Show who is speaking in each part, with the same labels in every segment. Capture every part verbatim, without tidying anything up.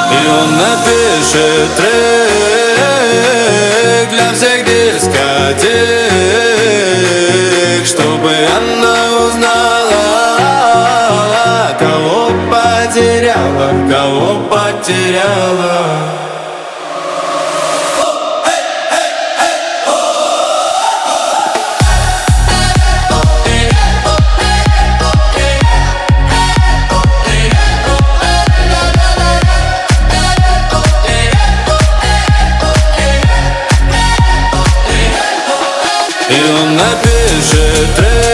Speaker 1: И он напишет трек для всех дискотек, чтобы она узнала, кого потеряла, кого потеряла. И он напишет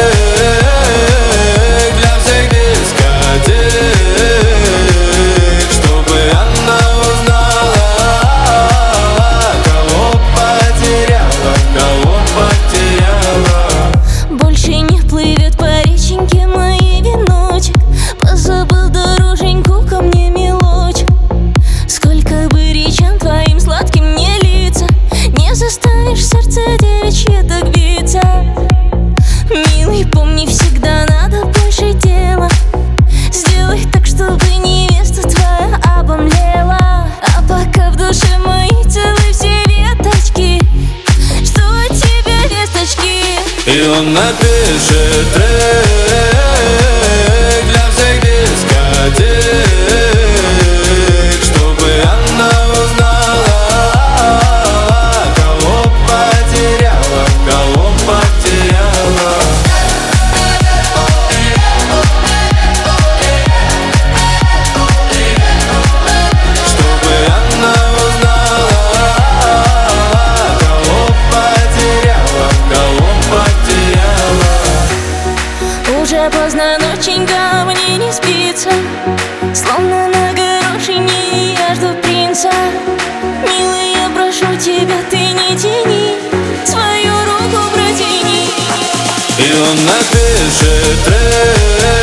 Speaker 1: трек для всех дискотек, чтобы она узнала, кого потеряла, кого потеряла.
Speaker 2: Больше не плывет по реченьке моей веночек, позабыл дороженьку ко мне мелочек. Сколько бы речен твоим сладким не литься, не заставишь сердце девичье так биться. Милый, помни, всегда надо больше дела. Сделай так, чтобы невеста твоя обомлела. А пока в душе моей целы все веточки, что от тебя весточки.
Speaker 1: И он напишет трек для всех дискотек, чтобы она узнала, кого потеряла, кого потеряла. Чтобы она узнала, кого потеряла, кого потеряла.
Speaker 2: Уже поздно, ноченька, мне не спится, словно на горошине я жду принца. Милый, я прошу тебя, ты не тяни, свою руку протяни.
Speaker 1: И он напишет трек